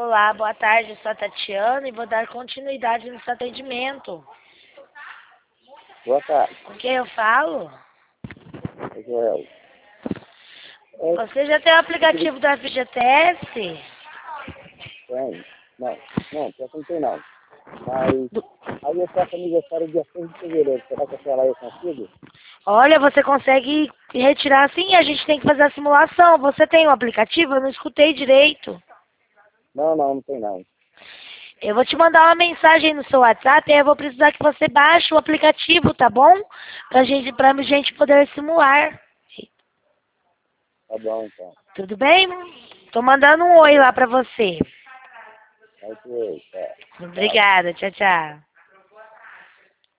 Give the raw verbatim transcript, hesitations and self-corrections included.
Olá, boa tarde, eu sou a Tatiana e vou dar continuidade no seu atendimento. Boa tarde, Com quem eu falo? é Joel. É, Você já tem o eu queria... aplicativo do F G T S? Tem? Não, não, pior que não tem não. Mas Do- aí eu faço aniversário dia seis de fevereiro. Será que até lá eu consigo? Olha, você consegue retirar sim, a gente tem que fazer a simulação. Você tem o aplicativo? Eu não escutei direito. Não, não, não tem não. Eu vou te mandar uma mensagem no seu WhatsApp e eu vou precisar que você baixe o aplicativo, tá bom? Pra gente, pra gente poder simular. Tá bom então. Tudo bem? Tô mandando um oi lá pra você. Ok, tá. Tchau. Obrigada, tchau, tchau.